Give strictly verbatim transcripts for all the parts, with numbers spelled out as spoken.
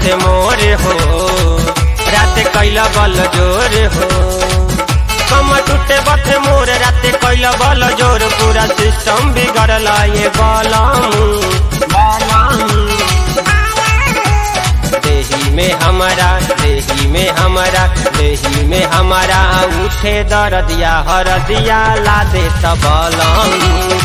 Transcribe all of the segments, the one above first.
बथे मोर हो, रात कैला बल जोर हो। कमर टूटे बथे मोर, रात कैला बल जोर, पूरा सिस्टम बिगड़ला ये बालामू बालामू। देही में हमारा देही में हमारा देही में हमारा उठे दर्दिया हरदिया ला दे सबलामू।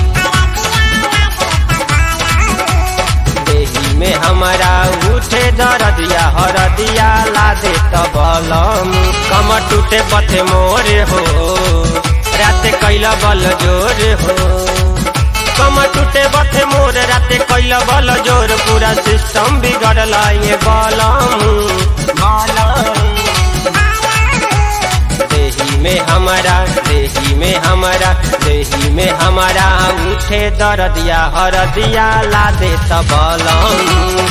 देही में हमारा उठे दर्दिया हरदिया ला दे सबलामू। कमर टूटे बथे मोर हो, रात कैला बल जोर हो। कमर टूटे बथे मोर, रात कैला बल जोर, पूरा सिस्टम बिगड़ला ये बालामू बालामू। देही में हमारा देही में हमारा देही में हमारा उठे दर्दिया हरदिया ला दे सबलामू।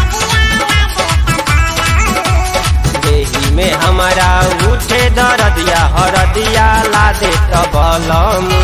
देही में हमारा उठे दर्दिया हरदिया ला दे सबलामू।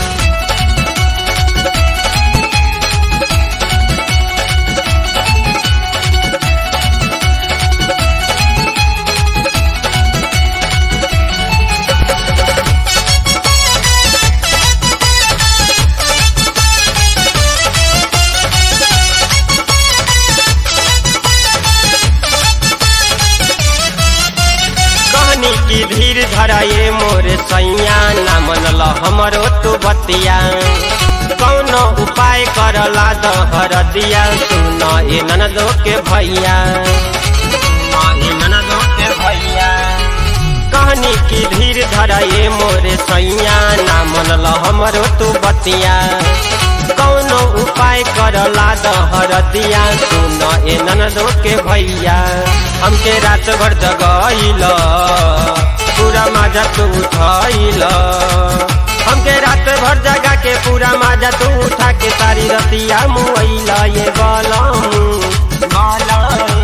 की धीर धराए मोर सैया, ना मनल हमरो तू बतिया। कौनो उपाय करला द हरदिया, सुन ए ननदो के भैया ए ननदो के भैया। कहनी की धीर धराए मोर सैया, ना मनल हमरो तू बतिया। कौनो उपाय करला द हरदिया, सुन ए ननदो के भैया। हमके रात भर जगैल, पूरा मजा तू उठाइल। हमके रात भर जगा के पूरा मजा तू उठा के, सारी रतिया मुआइल ये बालामू बालामू।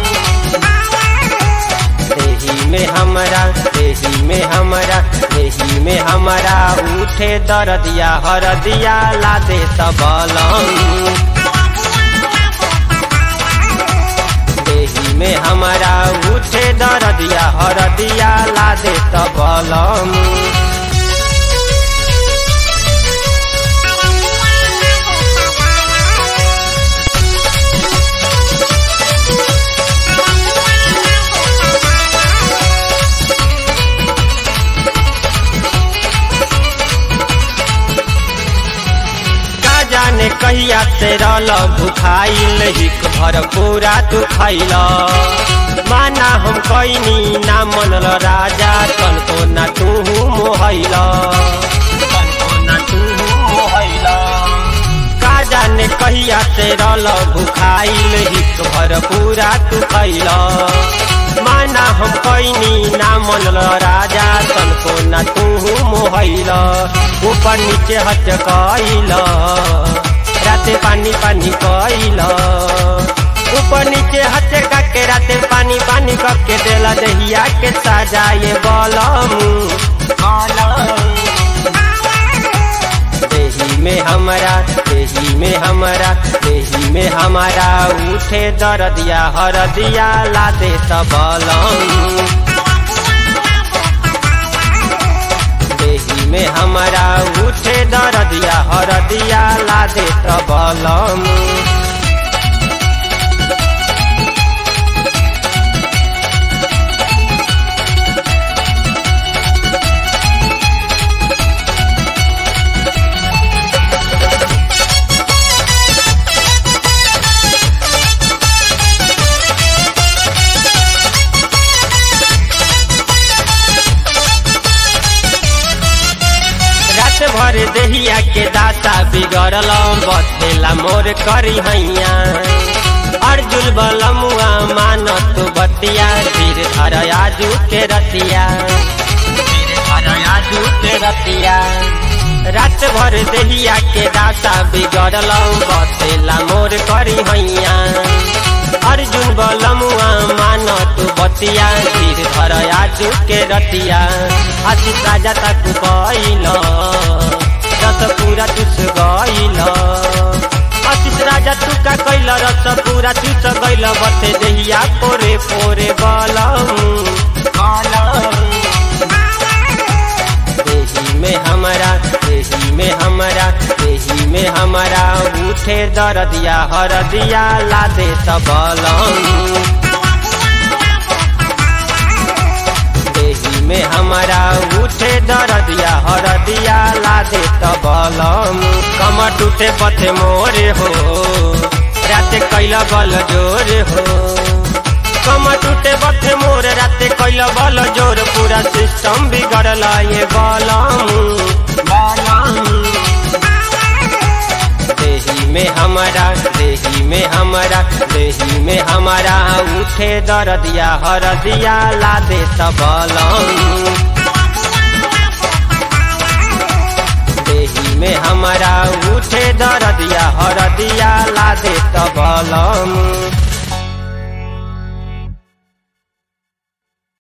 देही में हमारा देही में हमारा देही में हमारा उठे दर्दिया हरदिया ला दे सबलामू। देही में हमारा उठे दर्दिया हरदिया ला दे सबलामू। जाने कहिया से रल भुखाइल, हिक भर पूरा तू खैल। माना हम कैनी ना मनल राजा, तनको ना तू मोहैल तनको ना तू मोहैल। का जाने कहिया से रल भुखाइल, हिक भर पूरा तू खैल। माना हम कैनी ना मनल राजा, तनको ना तू मोहैल। ऊपर नीचे हचकैल, राते पानी पानी कैल। ऊपर नीचे हचका के राते पानी पानी करके देला दहिया के सजाए बालामू बालामू। देही में हमारा देही में हमारा देही में हमारा उठे दर्दिया हरदिया ला दे सबलामू। देही में हमारा उठे दर्दिया हरदिया ला दे सबलामू। भर देहिया के दाता बिगड़ल, बथेला मोर करी हैया। अर्जुन बलमुआ मानत बतिया, धीर धर आजू के रतिया धीर धर आजू के रतिया। रात भर देहिया के दाता बिगड़ल, बथेला मोर करी हैया। अर्जुन बलमुआ मानत बतिया, धीर धर आजू के रतिया। आशीष राजा तक कैल, रस पूरा चुस गइल। आशीष राजा तू का कैल रस पूरा चूस गैल बथे देहिया पोरे पोरे बलम देही में हमारा देही में हमारा देही में हमारा उठे दर्दिया हरदिया ला दे सबलम देही में हमारा उठे दर्दिया हरदिया ला दे सबलम कमर टूटे पथे मोरे हो राते कैला बल जोरे हो कमर टूटे बथे मोर राते कैला बल जोर पूरा सिस्टम बिगड़ला ये बलम बलम देही में हमारा देही में हमारा देही में हमारा उठे दर्दिया हरदिया ला दे सबलम देही में हमारा उठे दर्दिया हरदिया ला दे सबलम।